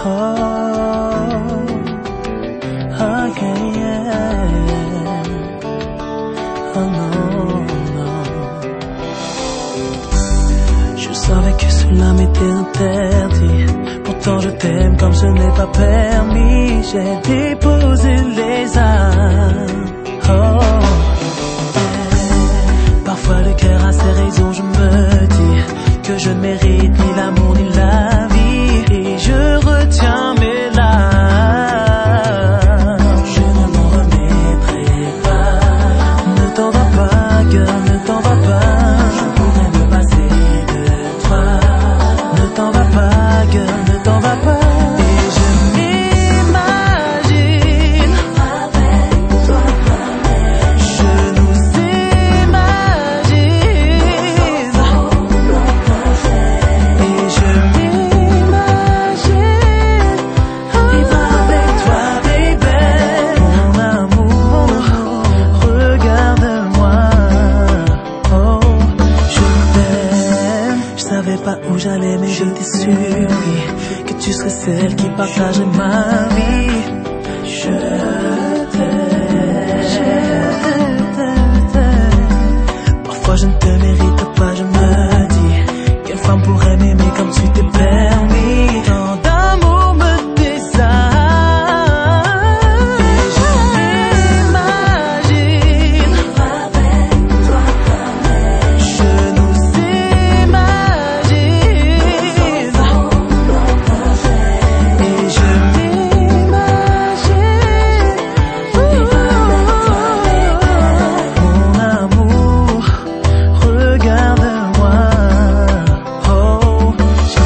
Oh, oh yeah. Oh non, non. Je savais que cela m'était interdit. Pourtant je t'aime comme ce n'est pas permis. J'ai déposé les armes. Oh, yeah. Parfois le cœur a ses raisons. Je me dis que je ne mérite ni l'amour ni la vie. Et je retiens mes larmes. Je ne m'en remettrai pas. Ne t'en va pas, girl, ne t'en va pas. Je pourrais me passer de toi. Ne t'en va pas, girl, ne t'en va pas. Et je m'imagine avec toi. Je nous imagine. Et je m'imagine vivre avec toi, baby. Mon amour, regarde-moi. Oh, je t'aime. Je savais pas où j'allais, mais je t'ai surpris que tu serais celle qui partageait ma vie. Je t'aime, je t'aime. Parfois je ne te mérite pas, je me dis. Quelle femme pourrait m'aimer comme tu t'es permis? Tant d'amour me désarme. Et je m'imagine avec toi. Je nous imagine. Et je m'imagine mon amour, regarde-moi. Oh, je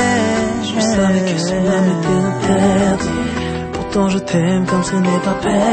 t'aime. Je savais que cela m'était interdit. Pourtant je t'aime comme ce n'est pas permis.